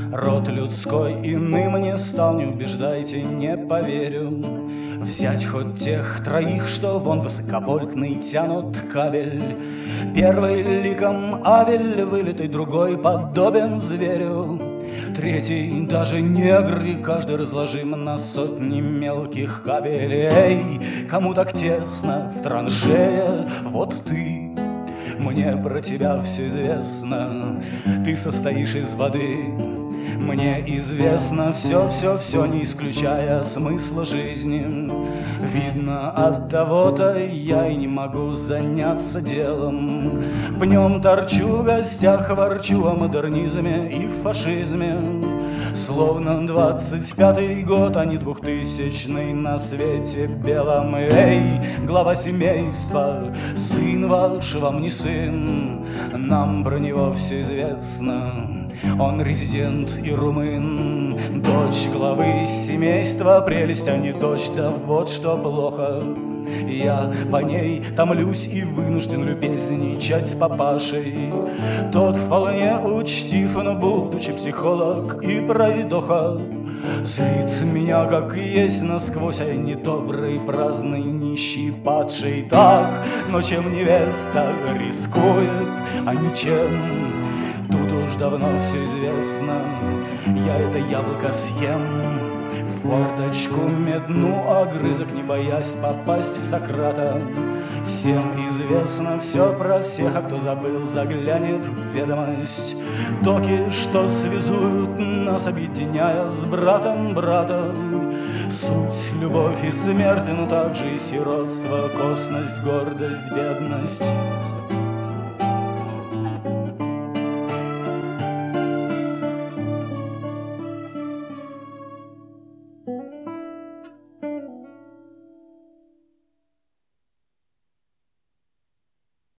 Род людской иным не стал, не убеждайте, не поверю. Взять хоть тех троих, что вон высоковольтный тянут кабель. Первый ликом Авель вылитый, другой подобен зверю, третий даже негр, и каждый разложим на сотни мелких кабелей. Эй, кому так тесно в траншее, вот ты, мне про тебя все известно. Ты состоишь из воды, мне известно все, не исключая смысла жизни. Видно, от того-то я и не могу заняться делом. Пнем торчу, в гостях ворчу о модернизме и фашизме. Словно 25-й год, а не 2000-й на свете белом. Эй, глава семейства, сын ваш вам не сын, нам про него все известно. Он резидент и румын, дочь главы семейства, прелесть, а не дочь, да вот что плохо. Я по ней томлюсь и вынужден любезничать с папашей. Тот вполне учтив, но будучи психолог и пройдоха, зрит меня как есть насквозь, а я недобрый, праздный, нищий, падший. Так, но чем невеста рискует, а ничем, тут уж давно все известно. Я это яблоко съем, форточку медну, огрызок, не боясь попасть в Сократа. Всем известно все про всех, а кто забыл, заглянет в ведомость. Токи, что связуют нас, объединяя с братом брата. Суть, любовь и смерть, но также и сиротство, косность, гордость, бедность.